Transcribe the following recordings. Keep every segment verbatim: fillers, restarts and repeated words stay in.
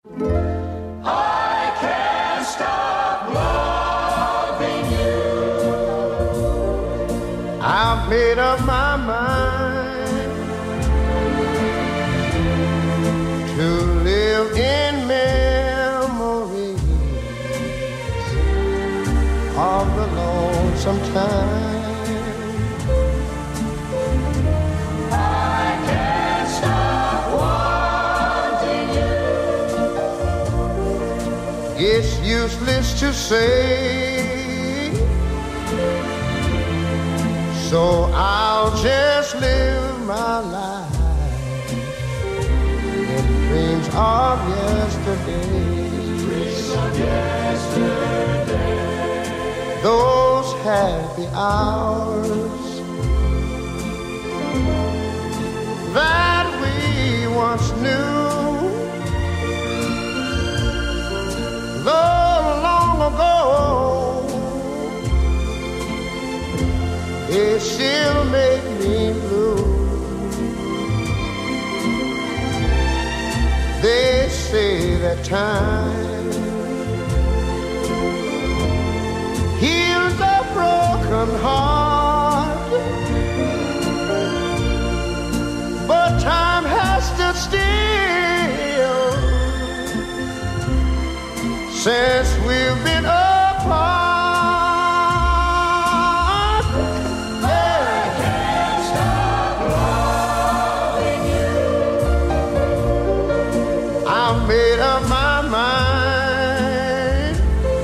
I can't stop loving you. I've made up my mind to live in memories of the lonesome time. I can't stop wanting you. It's useless to say, so I'll just live my life in dreams of yesterday. Dreams of yesterday. Those happy hours that we once knew, though long ago, they still make me blue. They say that time heals a broken heart, but time has stood still since we've been apart. Made up my mind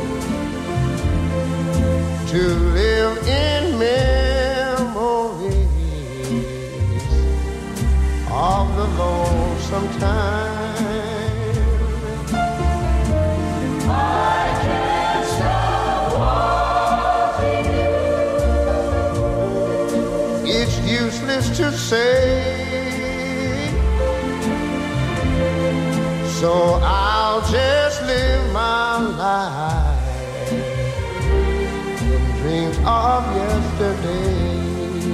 to live in memories of the lonesome time. I can't stop wanting you. It's useless to say, so I'll just live my life in dreams of yesterdays.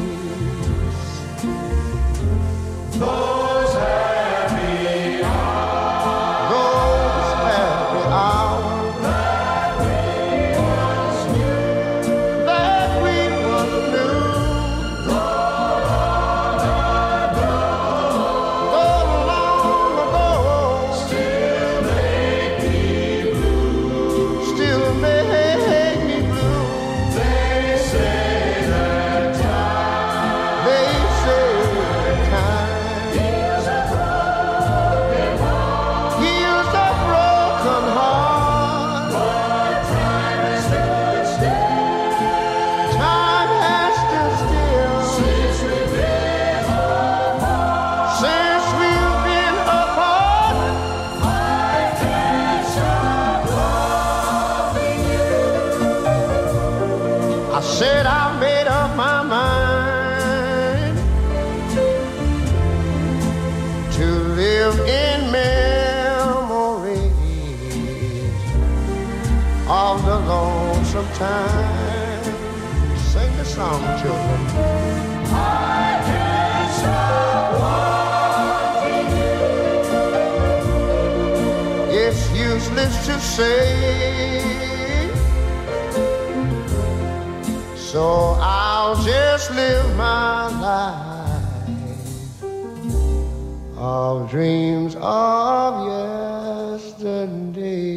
Those happy hours, those happy hours that we once knew, that we once knew. Said I made up my mind to live in memories of the lonesome time. Sing the song, children. I can't stop wanting you. It's useless to say, so I'll just live my life of dreams of yesterday.